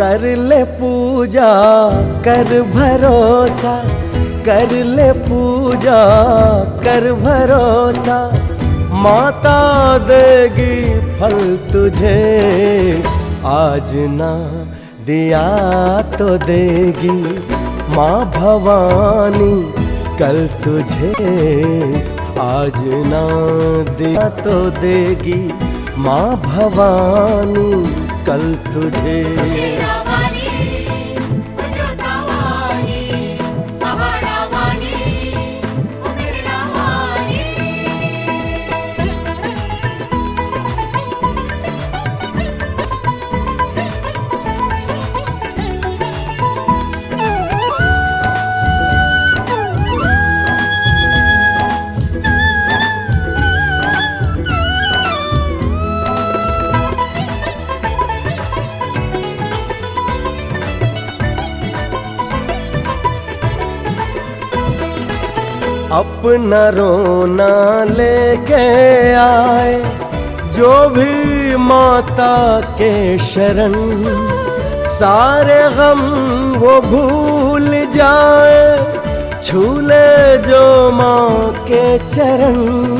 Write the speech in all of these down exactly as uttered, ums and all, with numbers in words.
कर ले पूजा कर भरोसा, कर ले पूजा कर भरोसा, माता देगी फल तुझे। आज ना दिया तो देगी माँ भवानी कल तुझे। आज ना दिया तो देगी माँ भवानी कल तुझे। अपना रोना लेके आए जो भी माता के शरण, सारे गम वो भूल जाए छू ले जो माँ के चरण।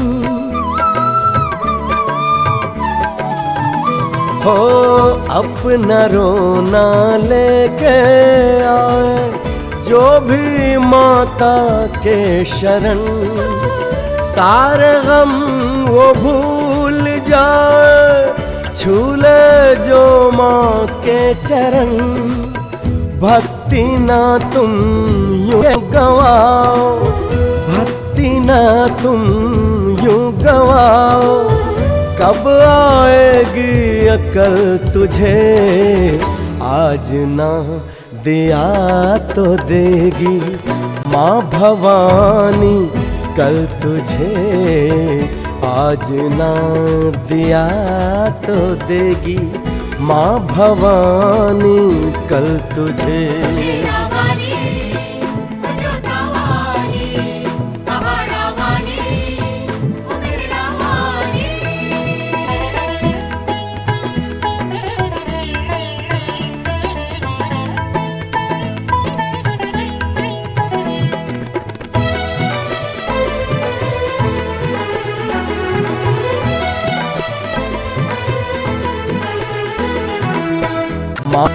हो अपना रोना लेके आए जो भी माता के शरण, सारे गम वो भूल जाए छू ले जो माँ के चरण। भक्ति ना तुम यूं गवाओ, भक्ति ना तुम यूं गवाओ, कब आएगी अकल तुझे। आज ना दिया तो देगी माँ भवानी कल तुझे। आज ना दिया तो देगी माँ भवानी कल तुझे। माँ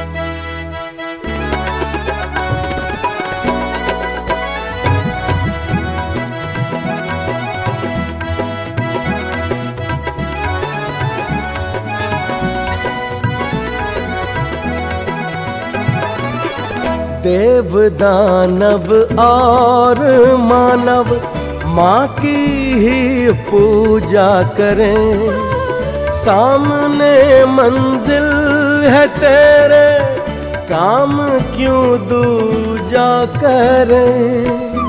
देव दानव और मानव माँ की ही पूजा करें। सामने मंजिल है तेरे, काम क्यों दूजा करें।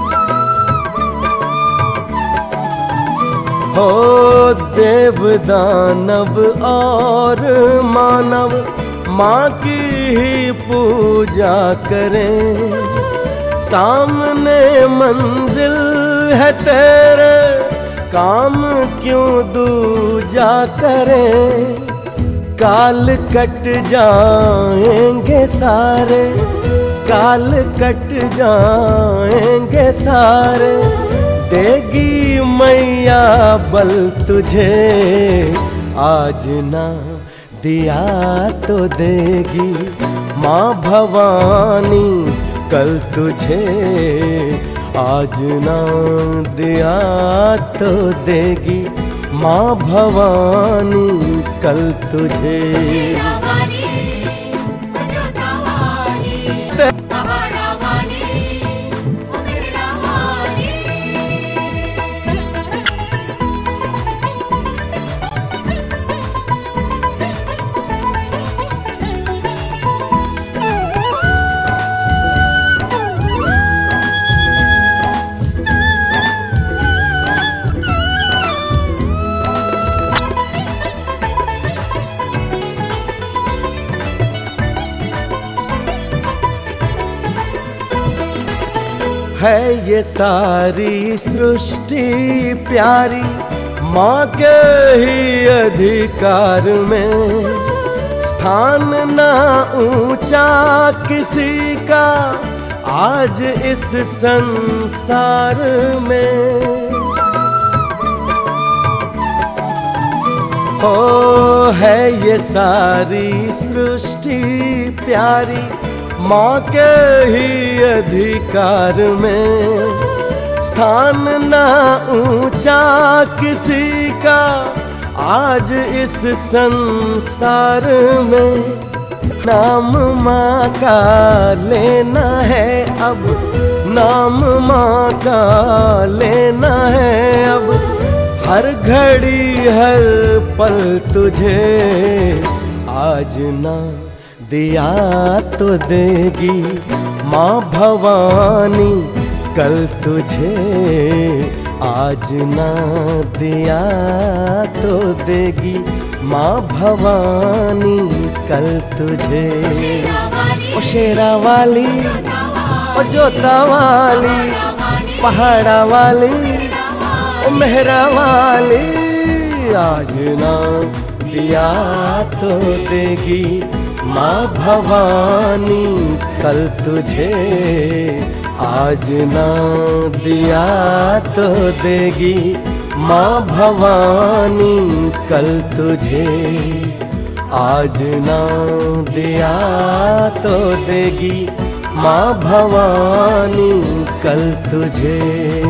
हो देव दानव और मानव माँ की ही पूजा करें। सामने मंजिल है तेरे, काम क्यों दूजा करें। काल कट जाएंगे सारे, काल कट जाएंगे सारे, देगी मैया बल तुझे। आज ना दिया तो देगी माँ भवानी कल तुझे। आज ना दिया तो देगी माँ भवानी कल तुझे। है ये सारी सृष्टि प्यारी माँ के ही अधिकार में। स्थान ना ऊंचा किसी का आज इस संसार में। ओ है ये सारी सृष्टि प्यारी माँ के ही अधिकार में। स्थान ना ऊंचा किसी का आज इस संसार में। नाम माँ का लेना है अब, नाम माँ का लेना है अब, हर घड़ी हर पल तुझे। आज ना दिया तो देगी माँ भवानी कल तुझे। आज ना दिया तो देगी माँ भवानी कल तुझे। ओ शेरा वाली, ओ जोता वाली, पहाड़ा वाली, ओ मेहरा वाली, आज ना दिया तो देगी माँ भवानी कल तुझे। आज ना दिया तो देगी माँ भवानी कल तुझे। आज ना दिया तो देगी माँ भवानी कल तुझे।